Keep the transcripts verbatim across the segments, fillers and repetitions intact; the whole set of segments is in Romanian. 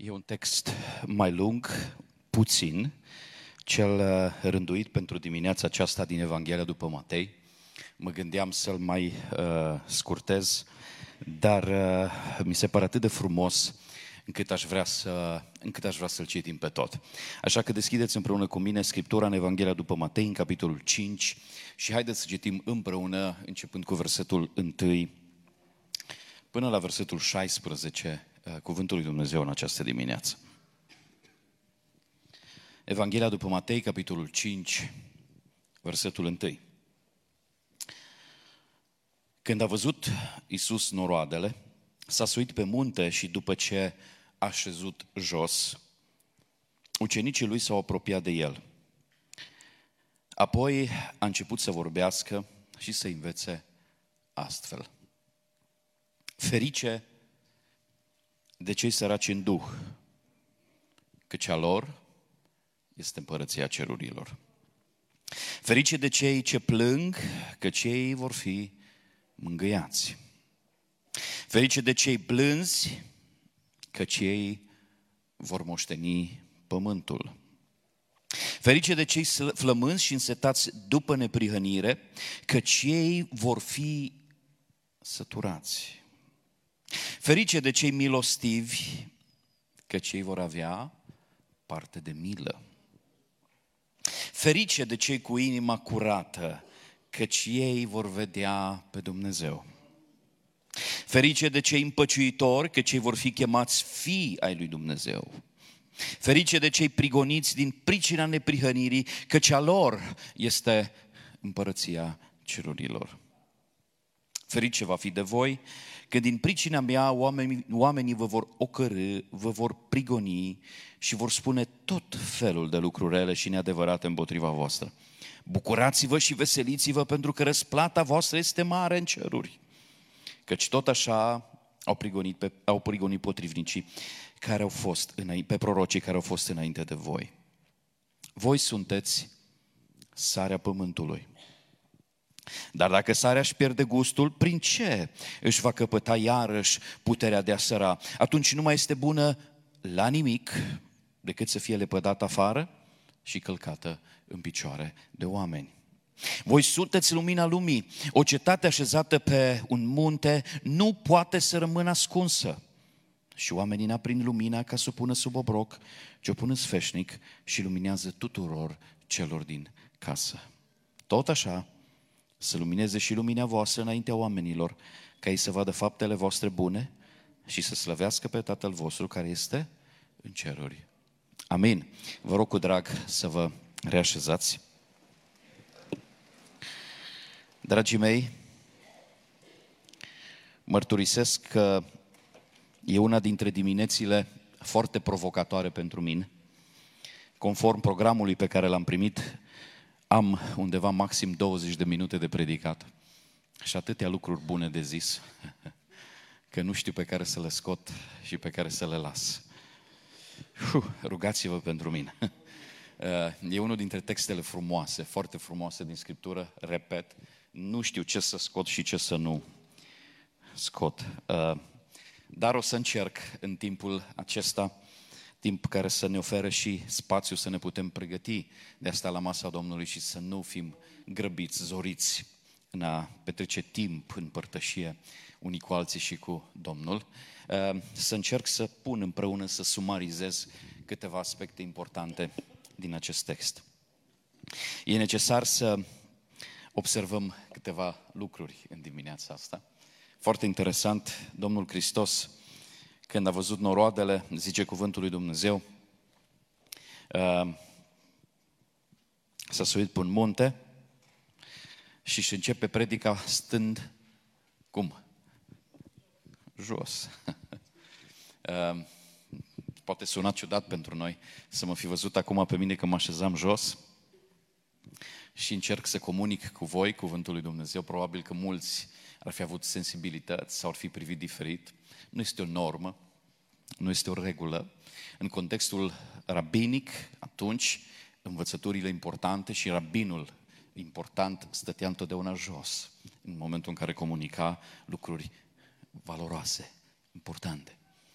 E un text mai lung, puțin, cel rânduit pentru dimineața aceasta din Evanghelia după Matei. Mă gândeam să-l mai uh, scurtez, dar uh, mi se pare atât de frumos încât aș vrea să, încât aș vrea să-l citim pe tot. Așa că deschideți împreună cu mine Scriptura în Evanghelia după Matei, în capitolul cinci, și haideți să citim împreună, începând cu versetul unu până la versetul șaisprezece, cuvântul lui Dumnezeu în această dimineață. Evanghelia după Matei, capitolul cinci, versetul unu. Când a văzut Iisus noroadele, s-a suit pe munte și după ce a șezut jos, ucenicii lui s-au apropiat de el. Apoi a început să vorbească și să învețe astfel. Ferice de cei săraci în duh, căci a lor este împărăția cerurilor. Ferice de cei ce plâng, căci ei vor fi mângâiați. Ferice de cei blânzi, căci ei vor moșteni pământul. Ferice de cei flămânzi și însetați după neprihănire, căci ei vor fi săturați. Ferice de cei milostivi, căci ei vor avea parte de milă. Ferice de cei cu inima curată, căci ei vor vedea pe Dumnezeu. Ferice de cei împăciuitori, căci ei vor fi chemați fii ai lui Dumnezeu. Ferice de cei prigoniți din pricina neprihănirii, căci a lor este împărăția cerurilor. Ferice va fi de voi, că din pricina mea oamenii, oamenii vă vor ocărî, vă vor prigoni și vor spune tot felul de lucruri rele și neadevărate împotriva voastră. Bucurați-vă și veseliți-vă, pentru că răsplata voastră este mare în ceruri. Căci tot așa au prigonit, pe, au prigonit potrivnicii care au fost înainte, pe prorocii care au fost înainte de voi. Voi sunteți sarea pământului. Dar dacă sarea își pierde gustul, prin ce își va căpăta iarăși puterea de a săra? Atunci nu mai este bună la nimic decât să fie lepădată afară și călcată în picioare de oameni. Voi sunteți lumina lumii. O cetate așezată pe un munte nu poate să rămână ascunsă. Și oamenii n-aprind lumina ca să o pună sub obroc, ci o pun în sfeșnic și luminează tuturor celor din casă. Tot așa, să lumineze și lumina voastră înaintea oamenilor, ca ei să vadă faptele voastre bune și să slăvească pe Tatăl vostru care este în ceruri. Amin. Vă rog cu drag să vă reașezați. Dragii mei, mărturisesc că e una dintre diminețile foarte provocatoare pentru mine. Conform programului pe care l-am primit, am undeva maxim douăzeci de minute de predicat și atâtea lucruri bune de zis, că nu știu pe care să le scot și pe care să le las. Uf, rugați-vă pentru mine. E unul dintre textele frumoase, foarte frumoase din Scriptură, repet, nu știu ce să scot și ce să nu scot. Dar o să încerc în timpul acesta, timp care să ne oferă și spațiu să ne putem pregăti de a sta la masa Domnului și să nu fim grăbiți, zoriți în a petrece timp în părtășie unii cu alții și cu Domnul. Să încerc să pun împreună, să sumarizez câteva aspecte importante din acest text. E necesar să observăm câteva lucruri în dimineața asta. Foarte interesant, Domnul Hristos, când a văzut noroadele, zice cuvântul lui Dumnezeu, s-a suit pe un munte și își începe predica stând, cum? Jos. Poate suna ciudat pentru noi să mă fi văzut acum pe mine că mă așezam jos și încerc să comunic cu voi cuvântul lui Dumnezeu. Probabil că mulți ar fi avut sensibilități sau ar fi privit diferit. Nu este o normă, nu este o regulă. În contextul rabinic, atunci, învățăturile importante și rabinul important stătea întotdeauna jos, în momentul în care comunica lucruri valoroase, importante.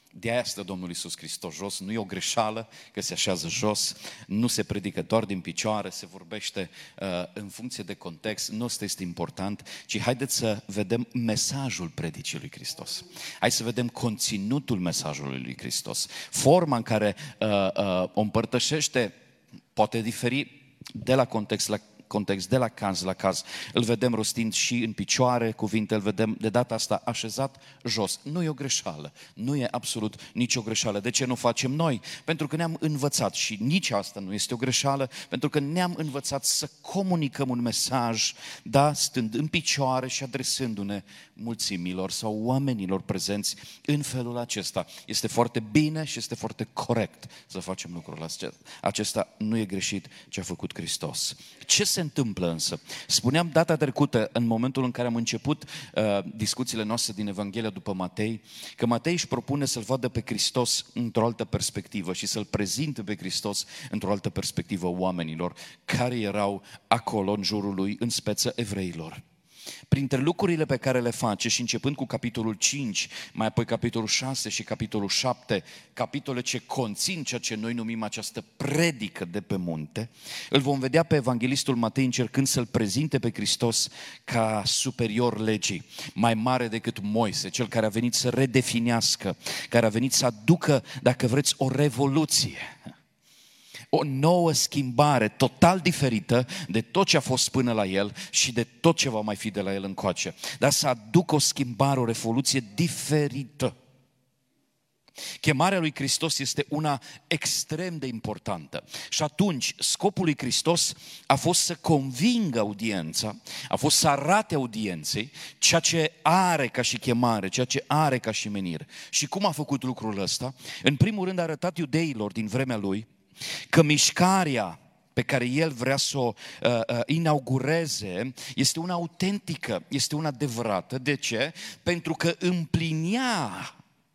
De aia stă Domnul Iisus Hristos jos, nu e o greșeală că se așează jos, nu se predică doar din picioare, se vorbește uh, în funcție de context, nu ăsta este important, ci haideți să vedem mesajul predicii lui Hristos. Hai să vedem conținutul mesajului lui Hristos. Forma în care uh, uh, o împărtășește poate diferi de la context la context, de la caz la caz. Îl vedem rostind și în picioare cuvinte, îl vedem de data asta așezat jos. Nu e o greșeală, nu e absolut nicio greșeală. De ce nu facem noi? Pentru că ne-am învățat și nici asta nu este o greșeală, pentru că ne-am învățat să comunicăm un mesaj, da, stând în picioare și adresându-ne mulțimilor sau oamenilor prezenți în felul acesta. Este foarte bine și este foarte corect să facem lucrul acesta. Acesta nu e greșit ce a făcut Hristos. Ce se întâmplă însă? Spuneam data trecută, în momentul în care am început uh, discuțiile noastre din Evanghelia după Matei, că Matei își propune să-L vadă pe Hristos într-o altă perspectivă și să-L prezinte pe Hristos într-o altă perspectivă oamenilor care erau acolo în jurul Lui, în speță evreilor. Printre lucrurile pe care le face și începând cu capitolul cinci, mai apoi capitolul șase și capitolul șapte, capitole ce conțin ceea ce noi numim această predică de pe munte, îl vom vedea pe evanghelistul Matei încercând să-L prezinte pe Hristos ca superior legii, mai mare decât Moise, cel care a venit să redefinească, care a venit să aducă, dacă vreți, o revoluție. O nouă schimbare total diferită de tot ce a fost până la el și de tot ce va mai fi de la el încoace. Dar să aducă o schimbare, o revoluție diferită. Chemarea lui Hristos este una extrem de importantă. Și atunci, scopul lui Hristos a fost să convingă audiența, a fost să arate audienței ceea ce are ca și chemare, ceea ce are ca și menire. Și cum a făcut lucrul ăsta? În primul rând a arătat iudeilor din vremea lui că mișcarea pe care el vrea să o uh, uh, inaugureze este una autentică, este una adevărată. De ce? Pentru că împlinea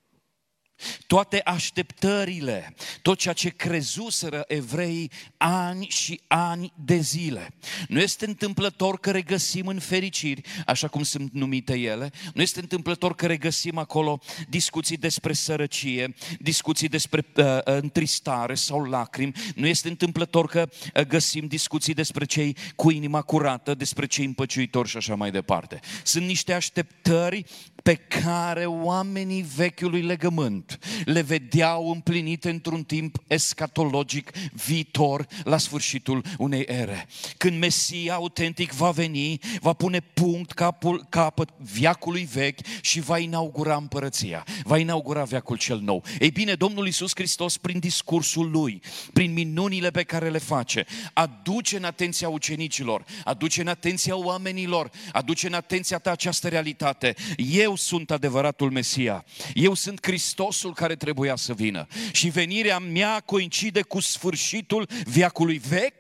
toate așteptările, tot ceea ce crezuseră evreii ani și ani de zile. Nu este întâmplător că regăsim în fericiri, așa cum sunt numite ele, nu este întâmplător că regăsim acolo discuții despre sărăcie, discuții despre uh, întristare sau lacrimi, nu este întâmplător că uh, găsim discuții despre cei cu inima curată, despre cei împăciuitori și așa mai departe. Sunt niște așteptări pe care oamenii vechiului legământ le vedeau împlinite într-un timp escatologic viitor la sfârșitul unei ere. Când Mesia autentic va veni, va pune punct capul, capăt veacului vechi și va inaugura împărăția, va inaugura veacul cel nou. Ei bine, Domnul Iisus Hristos, prin discursul Lui, prin minunile pe care le face, aduce în atenția ucenicilor, aduce în atenția oamenilor, aduce în atenția ta această realitate. Eu sunt adevăratul Mesia. Eu sunt Hristosul care trebuia să vină. Și venirea mea coincide cu sfârșitul veacului vechi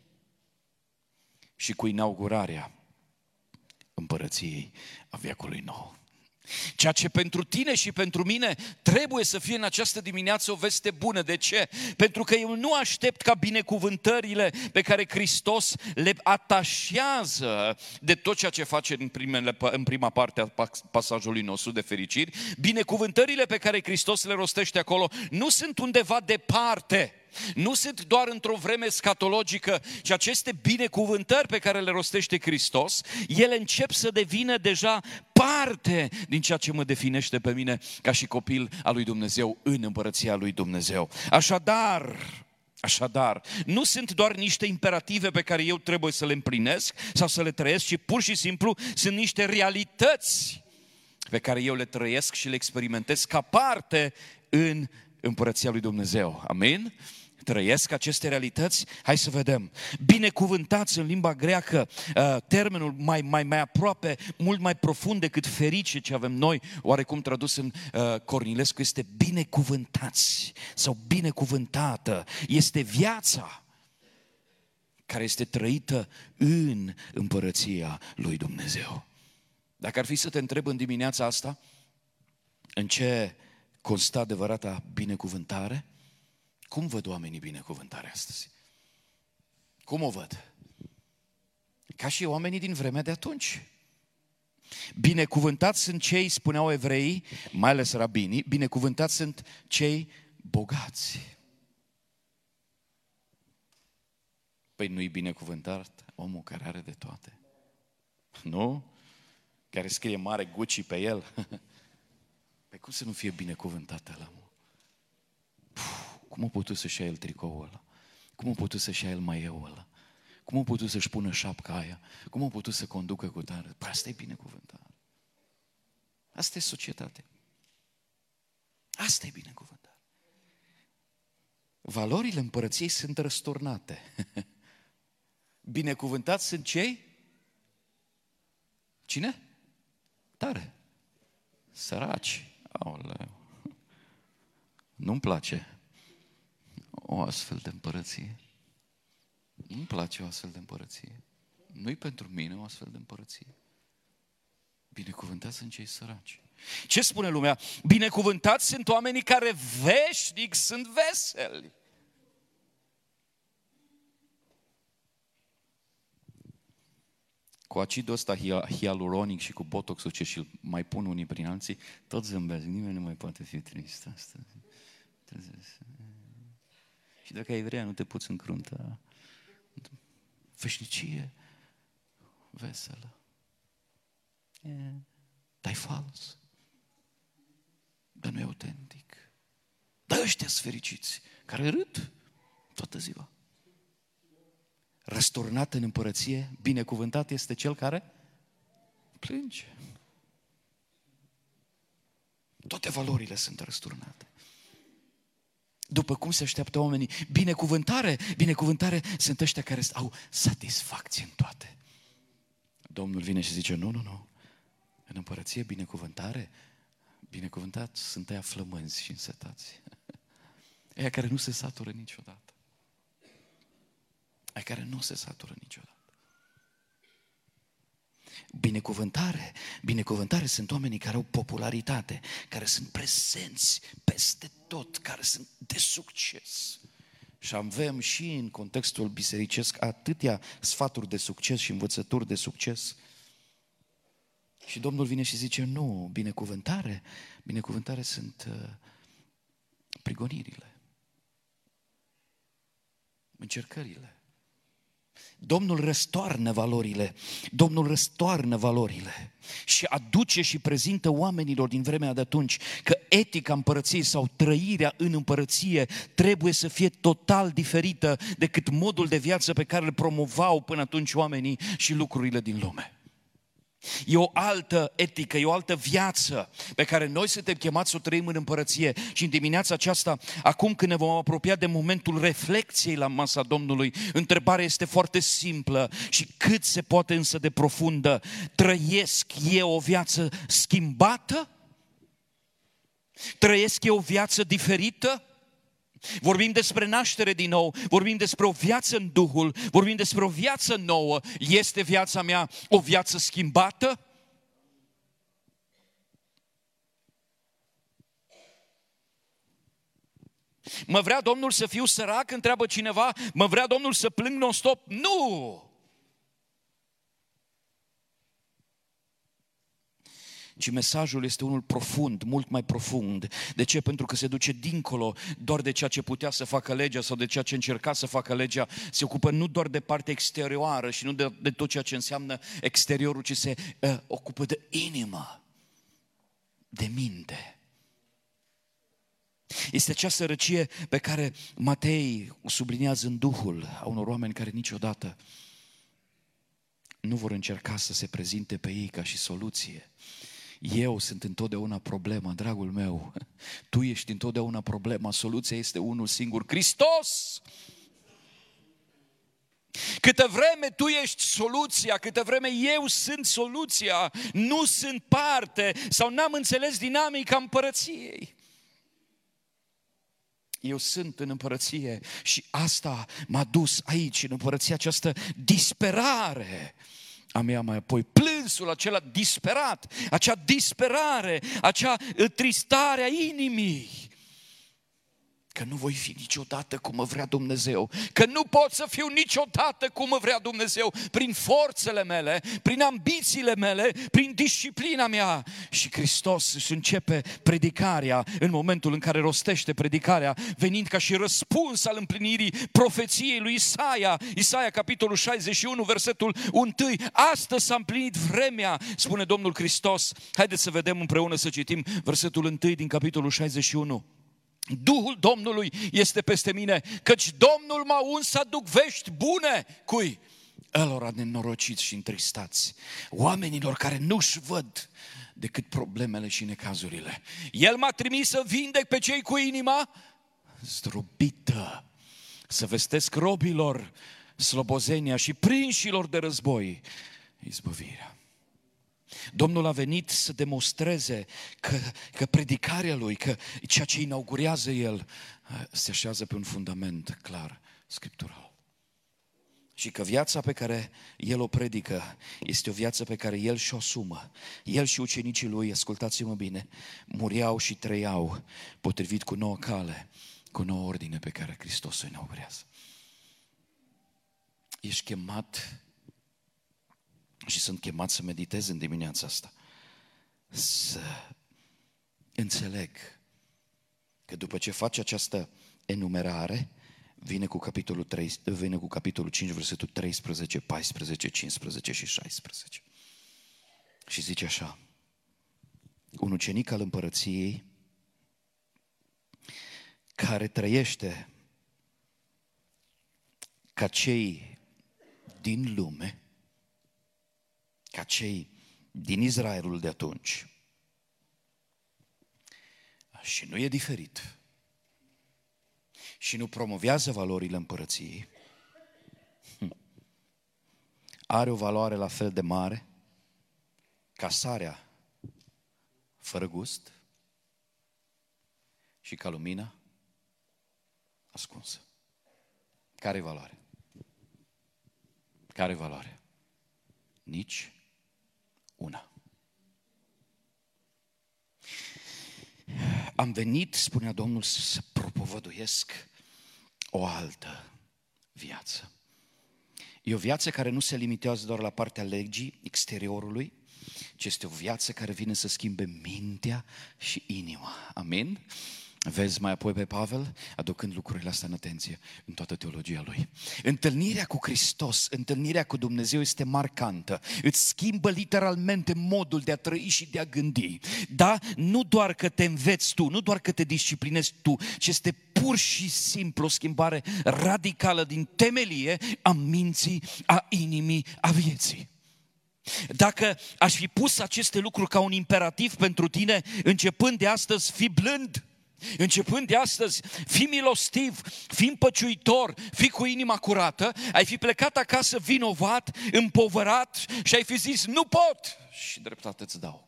și cu inaugurarea împărăției a veacului nou. Ceea ce pentru tine și pentru mine trebuie să fie în această dimineață o veste bună. De ce? Pentru că eu nu aștept ca binecuvântările pe care Hristos le atașează de tot ceea ce face în, primele, în prima parte a pasajului nostru de fericiri. Binecuvântările pe care Hristos le rostește acolo nu sunt undeva departe. Nu sunt doar într-o vreme scatologică, ci aceste binecuvântări pe care le rostește Hristos, ele încep să devină deja parte din ceea ce mă definește pe mine ca și copil al lui Dumnezeu în împărăția lui Dumnezeu. Așadar, Așadar, nu sunt doar niște imperative pe care eu trebuie să le împlinesc sau să le trăiesc, ci pur și simplu sunt niște realități pe care eu le trăiesc și le experimentez ca parte în împărăția lui Dumnezeu. Amin? Trăiesc aceste realități? Hai să vedem. Binecuvântați în limba greacă, termenul mai, mai, mai aproape, mult mai profund decât ferice ce avem noi, oarecum tradus în Cornilescu, este binecuvântați sau binecuvântată. Este viața care este trăită în împărăția lui Dumnezeu. Dacă ar fi să te întreb în dimineața asta, în ce constă adevărata binecuvântare? Cum văd oamenii binecuvântarea astăzi? Cum o văd? Ca și oamenii din vremea de atunci. Binecuvântați sunt cei, spuneau evreii, mai ales rabinii, binecuvântați sunt cei bogați. Păi nu-i binecuvântat omul care are de toate? Nu? Care scrie mare Gucci pe el? Păi cum să nu fie binecuvântat ăla? Cum a putut să-și ia el tricoul ăla? Cum a putut să-și ia el maieul ăla? Cum a putut să-și pună șapca aia? Cum a putut să conducă cu tare? Păi asta e binecuvântare. Asta e societate. Asta e binecuvântare. Valorile împărăției sunt răsturnate. Binecuvântați sunt cei? Cine? Tare. Săraci. Aoleu. Nu-mi place o astfel de împărăție. Nu-mi place o astfel de împărăție. Nu-i pentru mine o astfel de împărăție. Binecuvântați sunt cei săraci. Ce spune lumea? Binecuvântați sunt oamenii care veșnic sunt veseli. Cu acidul ăsta hialuronic și cu botoxul ce și-l mai pun unii prin alții, tot zâmbesc. Nimeni nu mai poate fi trist astăzi. Și dacă ai vrea, nu te poți încrunta. Veșnicie veselă. Dar e fals. Dar nu e autentic. Dar ăștia-s fericiți, care râd toată ziua. Răsturnat în împărăție, binecuvântat este cel care plânge. Toate valorile sunt răsturnate. După cum se așteaptă oamenii, binecuvântare, binecuvântare sunt ăștia care au satisfacție în toate. Domnul vine și zice, nu, nu, nu, în împărăție binecuvântare, binecuvântați sunt aia flămânzi și însetați. Aia care nu se satură niciodată. Aia care nu se satură niciodată. Binecuvântare, binecuvântare sunt oamenii care au popularitate, care sunt prezenți peste tot, care sunt de succes. Și avem și în contextul bisericesc atâtea sfaturi de succes și învățături de succes. Și Domnul vine și zice, nu, binecuvântare, binecuvântare sunt uh, prigonirile, încercările. Domnul răstoarnă valorile, Domnul răstoarnă valorile și aduce și prezintă oamenilor din vremea de atunci că etica împărăției sau trăirea în împărăție trebuie să fie total diferită decât modul de viață pe care îl promovau până atunci oamenii și lucrurile din lume. E o altă etică, e o altă viață pe care noi suntem chemați să o trăim în împărăție. Și în dimineața aceasta, acum când ne vom apropia de momentul reflexiei la masa Domnului, întrebarea este foarte simplă și cât se poate însă de profundă. Trăiesc eu o viață schimbată? Trăiesc eu o viață diferită? Vorbim despre naștere din nou, vorbim despre o viață în Duhul, vorbim despre o viață nouă. Este viața mea o viață schimbată? Mă vrea Domnul să fiu sărac? Întreabă cineva. Mă vrea Domnul să plâng non-stop? Nu! Ci mesajul este unul profund, mult mai profund. De ce? Pentru că se duce dincolo doar de ceea ce putea să facă legea sau de ceea ce încerca să facă legea. Se ocupă nu doar de partea exterioară și nu de, de tot ceea ce înseamnă exteriorul, ci se uh, ocupă de inimă, de minte. Este acea sărăcie pe care Matei o subliniază în Duhul a unor oameni care niciodată nu vor încerca să se prezinte pe ei ca și soluție. Eu sunt întotdeauna problema, dragul meu. Tu ești întotdeauna problema, soluția este unul singur, Hristos! Câtă vreme tu ești soluția, câtă vreme eu sunt soluția, nu sunt parte sau n-am înțeles dinamica împărăției. Eu sunt în împărăție și asta m-a dus aici, în împărăție, această disperare a mea, mai apoi plânsul acela disperat, acea disperare, acea tristare a inimii. că nu voi fi niciodată cum mă vrea Dumnezeu, că nu pot să fiu niciodată cum mă vrea Dumnezeu, prin forțele mele, prin ambițiile mele, prin disciplina mea. Și Hristos își începe predicarea în momentul în care rostește predicarea, venind ca și răspuns al împlinirii profeției lui Isaia. Isaia, capitolul șaizeci și unu, versetul unu. Astăzi s-a împlinit vremea, spune Domnul Hristos. Haideți să vedem împreună, să citim versetul unu din capitolul șaizeci și unu. Duhul Domnului este peste mine, căci Domnul m-a uns să aduc vești bune. Cui? Ălora nenorociți și întristați, oamenilor care nu-și văd decât problemele și necazurile. El m-a trimis să vindec pe cei cu inima zdrobită, să vestesc robilor slobozenia și prinșilor de război izbăvirea. Domnul a venit să demonstreze că, că predicarea Lui, că ceea ce inaugurează El se așează pe un fundament clar, scriptural. Și că viața pe care El o predică este o viață pe care El și-o asumă. El și ucenicii Lui, ascultați-mă bine, muriau și trăiau potrivit cu nouă cale, cu nouă ordine pe care Hristos o inaugurează. Ești chemat și sunt chemat să meditez în dimineața asta, să înțeleg că după ce faci această enumerare, vine cu capitolul, trei, vine cu capitolul cinci, versetul treisprezece, paisprezece, cincisprezece și șaisprezece. Și zice așa: un ucenic al împărăției care trăiește ca cei din lume, ca cei din Israelul de atunci, și nu e diferit, și nu promovează valorile împărăției, are o valoare la fel de mare ca sarea fără gust și ca lumina ascunsă. Care-i valoare? Care-i valoare? Nici una. Am venit, spunea Domnul, să propovăduiesc o altă viață. E o viață care nu se limitează doar la partea legii, exteriorului, ci este o viață care vine să schimbe mintea și inima. Amin? Vezi mai apoi pe Pavel aducând lucrurile astea în atenție în toată teologia lui. Întâlnirea cu Hristos, întâlnirea cu Dumnezeu este marcantă. Îți schimbă literalmente modul de a trăi și de a gândi. Da, nu doar că te înveți tu, nu doar că te disciplinezi tu, ci este pur și simplu o schimbare radicală din temelie a minții, a inimii, a vieții. Dacă aș fi pus aceste lucruri ca un imperativ pentru tine, începând de astăzi, fii blând. Începând de astăzi, fii milostiv, fii împăciuitor, fii cu inima curată, ai fi plecat acasă vinovat, împovărat și ai fi zis, nu pot, și dreptate îți dau.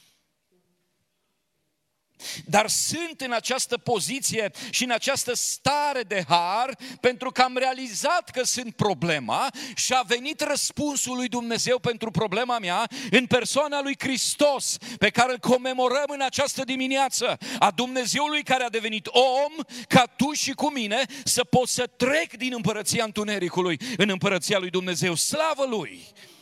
Dar sunt în această poziție și în această stare de har pentru că am realizat că sunt problema și a venit răspunsul lui Dumnezeu pentru problema mea în persoana lui Hristos, pe care îl comemorăm în această dimineață, a Dumnezeului care a devenit om ca tu și cu mine să pot să trec din împărăția întunericului în împărăția lui Dumnezeu. Slavă Lui!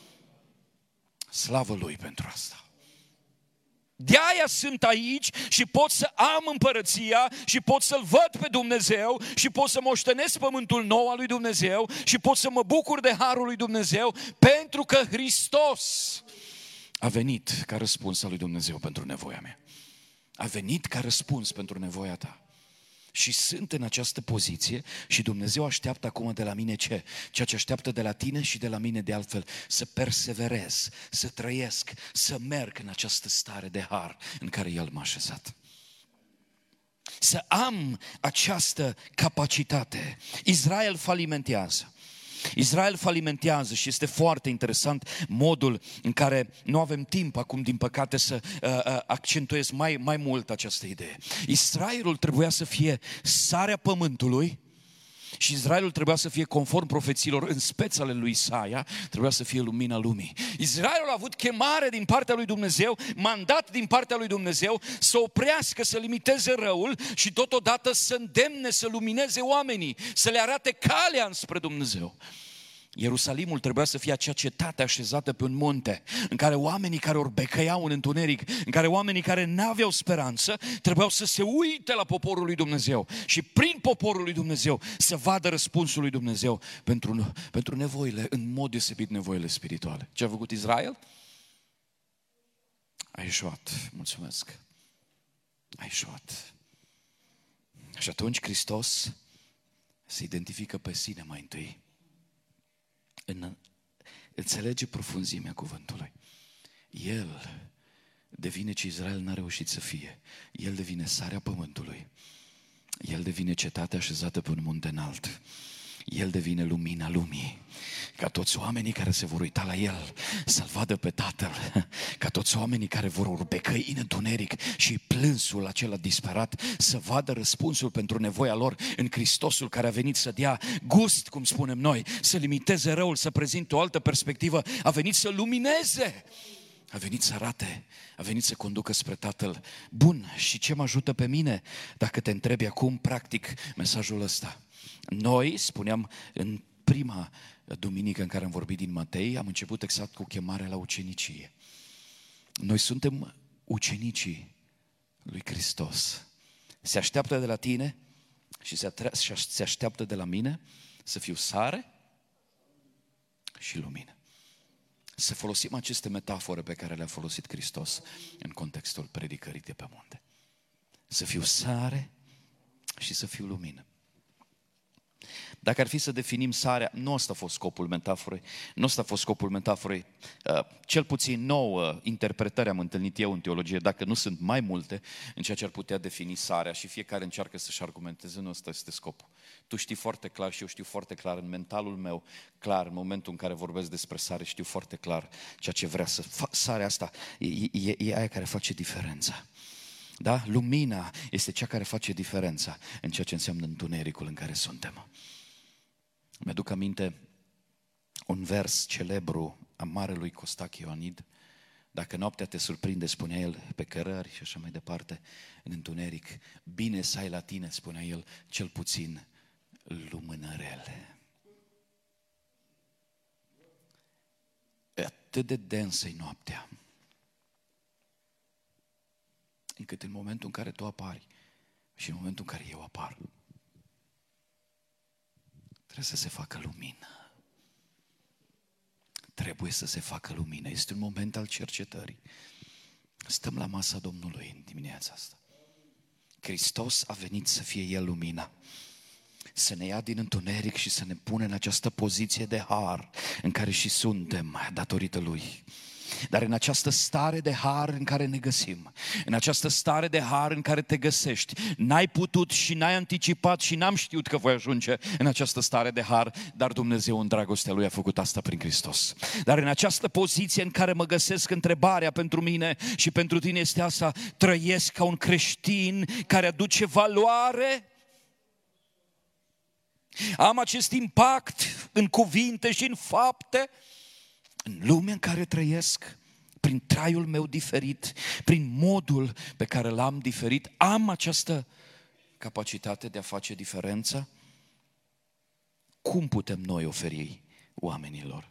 Slavă Lui pentru asta! De-aia sunt aici și pot să am împărăția și pot să-L văd pe Dumnezeu și pot să moștenesc pământul nou al lui Dumnezeu și pot să mă bucur de harul lui Dumnezeu, pentru că Hristos a venit ca răspuns al lui Dumnezeu pentru nevoia mea. A venit ca răspuns pentru nevoia ta. Și sunt în această poziție și Dumnezeu așteaptă acum de la mine ce? Ceea ce așteaptă de la tine și de la mine de altfel, să perseverez, să trăiesc, să merg în această stare de har în care El m-a așezat. Să am această capacitate. Israel falimentează. Israel falimentează și este foarte interesant modul în care nu avem timp acum, din păcate, să uh, uh, accentuez mai, mai mult această idee. Israelul trebuia să fie sarea pământului Și Israelul trebuia să fie conform profețiilor în spețele lui Isaia, trebuia să fie lumina lumii. Israelul a avut chemare din partea lui Dumnezeu, mandat din partea lui Dumnezeu să oprească, să limiteze răul și totodată să îndemne, să lumineze oamenii, să le arate calea înspre Dumnezeu. Ierusalimul trebuia să fie acea cetate așezată pe un munte, în care oamenii care orbecăiau în întuneric, în care oamenii care n-aveau speranță, trebuiau să se uite la poporul lui Dumnezeu și prin poporul lui Dumnezeu să vadă răspunsul lui Dumnezeu pentru, pentru nevoile, în mod deosebit nevoile spirituale. Ce a făcut Israel? A ieșuat. Mulțumesc. A ieșuat. Și atunci Hristos se identifică pe sine mai întâi. În, înțelege profunzimea cuvântului. El devine ce Israel n-a reușit să fie. El devine sarea pământului. El devine cetatea așezată pe un munte înalt. El devine lumina lumii. Ca toți oamenii care se vor uita la El să-L vadă pe Tatăl, ca toți oamenii care vor urbecăi în întuneric și plânsul acela disperat să vadă răspunsul pentru nevoia lor în Hristosul care a venit să dea gust, cum spunem noi, să limiteze răul, să prezinte o altă perspectivă, a venit să lumineze, a venit să arate, a venit să conducă spre Tatăl. Bun, și ce mă ajută pe mine dacă te întrebi acum practic mesajul ăsta? Noi, spuneam în prima duminică în care am vorbit din Matei, am început exact cu chemarea la ucenicie. Noi suntem ucenicii lui Hristos. Se așteaptă de la tine și se așteaptă de la mine să fiu sare și lumină. Să folosim aceste metafore pe care le-a folosit Hristos în contextul predicării de pe munte. Să fiu sare și să fiu lumină. Dacă ar fi să definim sarea, nu ăsta a fost scopul metaforei, nu ăsta a fost scopul metaforei, cel puțin nouă interpretări am întâlnit eu în teologie, dacă nu sunt mai multe, în ceea ce ar putea defini sarea și fiecare încearcă să-și argumenteze, nu ăsta este scopul. Tu știi foarte clar și eu știu foarte clar, în mentalul meu, clar, în momentul în care vorbesc despre sare, știu foarte clar ceea ce vrea să fac. Sarea asta e, e, e aia care face diferența. Da? Lumina este cea care face diferența în ceea ce înseamnă întunericul în care suntem. Mi-aduc aminte un vers celebru a marelui Costache Ioanid. Dacă noaptea te surprinde, spunea el, pe cărări și așa mai departe, în întuneric, bine să ai la tine, spunea el, cel puțin lumânărele. Atât de densă-i noaptea, încât în momentul în care tu apari și în momentul în care eu apar, trebuie să se facă lumină. Trebuie să se facă lumină. Este un moment al cercetării. Stăm la masa Domnului în dimineața asta. Hristos a venit să fie El lumina. Să ne ia din întuneric și să ne pune în această poziție de har în care și suntem datorită Lui. Dar în această stare de har în care ne găsim, în această stare de har în care te găsești, n-ai putut și n-ai anticipat și n-am știut că voi ajunge în această stare de har, dar Dumnezeu în dragostea Lui a făcut asta prin Hristos. Dar în această poziție în care mă găsesc, întrebarea pentru mine și pentru tine este asta: trăiesc ca un creștin care aduce valoare? Am acest impact în cuvinte și în fapte? În lumea în care trăiesc, prin traiul meu diferit, prin modul pe care l-am diferit, am această capacitate de a face diferența? Cum putem noi oferi oamenilor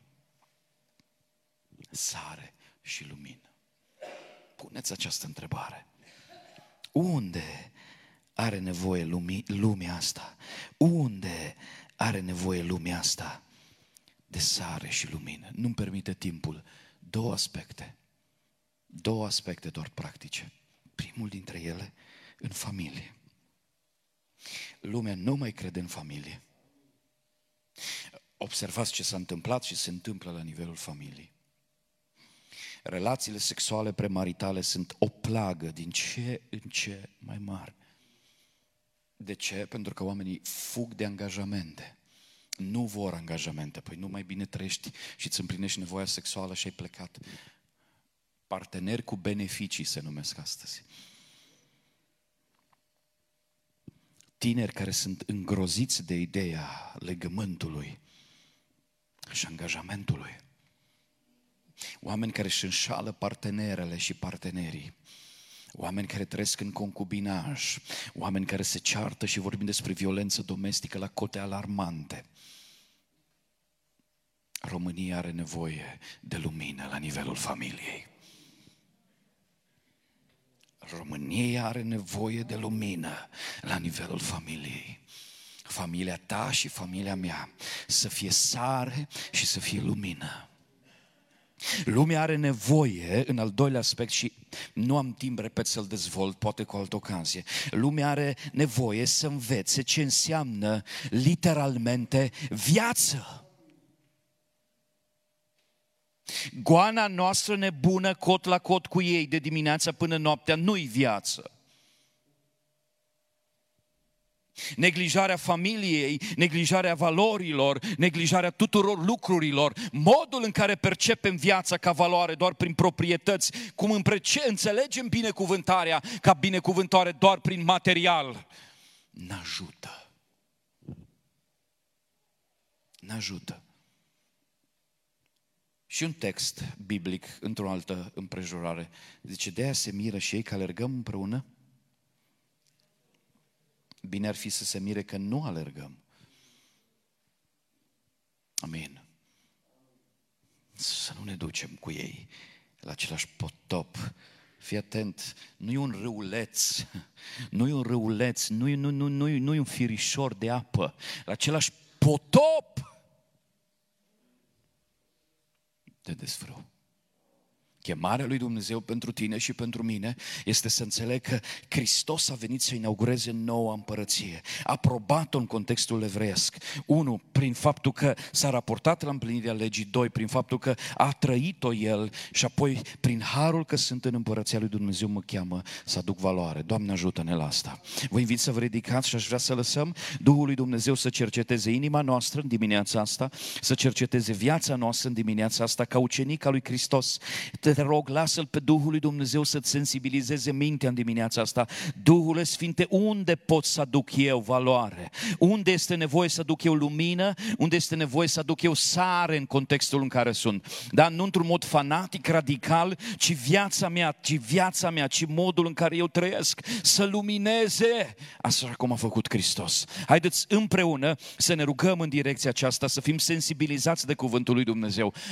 sare și lumină? Puneți această întrebare. Unde are nevoie lumii, lumea asta? Unde are nevoie lumea asta de sare și lumină? Nu-mi permite timpul. Două aspecte. Două aspecte doar practice. Primul dintre ele, în familie. Lumea nu mai crede în familie. Observați ce s-a întâmplat și se întâmplă la nivelul familiei. Relațiile sexuale premaritale sunt o plagă din ce în ce mai mare. De ce? Pentru că oamenii fug de angajamente. Nu vor angajamente. Păi nu mai bine trăiești și îți împlinești nevoia sexuală și ai plecat. Parteneri cu beneficii se numesc astăzi. tineri care sunt îngroziți de ideea legământului și angajamentului. Oameni care își înșală partenerele și partenerii. Oameni care trăiesc în concubinaj. Oameni care se ceartă și vorbim despre violență domestică la cote alarmante. România are nevoie de lumină la nivelul familiei. România are nevoie de lumină la nivelul familiei. Familia ta și familia mea să fie sare și să fie lumină. Lumea are nevoie, în al doilea aspect, și nu am timp, repet, să-l dezvolt, poate cu altă ocazie. Lumea are nevoie să învețe ce înseamnă literalmente viață. Goana noastră nebună, cot la cot cu ei, de dimineața până noaptea, nu-i viață. Neglijarea familiei, neglijarea valorilor, neglijarea tuturor lucrurilor, modul în care percepem viața ca valoare doar prin proprietăți, cum în ce înțelegem binecuvântarea ca binecuvântare doar prin material, n-ajută. N-ajută. Și un text biblic, într-o altă împrejurare, zice, de-aia se miră și ei că alergăm împreună? Bine ar fi să se mire că nu alergăm. Amin. Să nu ne ducem cu ei la același potop. Fii atent, nu e un râuleț, nu e un râuleț, nu e, nu, nu, nu, nu e un firișor de apă, la același potop de desfrâu. Chemarea lui Dumnezeu pentru tine și pentru mine este să înțeleg că Hristos a venit să inaugureze noua împărăție. A aprobat-o în contextul evreiesc. Unu, prin faptul că s-a raportat la împlinirea legii. Doi, prin faptul că a trăit-o El. Și apoi, prin harul că sunt în împărăția lui Dumnezeu, mă cheamă să aduc valoare. Doamne, ajută-ne la asta. Vă invit să vă ridicați și aș vrea să lăsăm Duhul lui Dumnezeu să cerceteze inima noastră în dimineața asta, să cerceteze viața noastră în dimineața asta, ca ucenic al lui Hristos. Te rog, lasă-L pe Duhul lui Dumnezeu să-ți sensibilizeze mintea în dimineața asta. Duhule Sfinte, unde pot să aduc eu valoare? Unde este nevoie să aduc eu lumină? Unde este nevoie să aduc eu sare în contextul în care sunt? Dar nu într-un mod fanatic, radical, ci viața mea, ci viața mea, ci modul în care eu trăiesc să lumineze așa cum a făcut Hristos. Haideți împreună să ne rugăm în direcția aceasta, să fim sensibilizați de cuvântul lui Dumnezeu.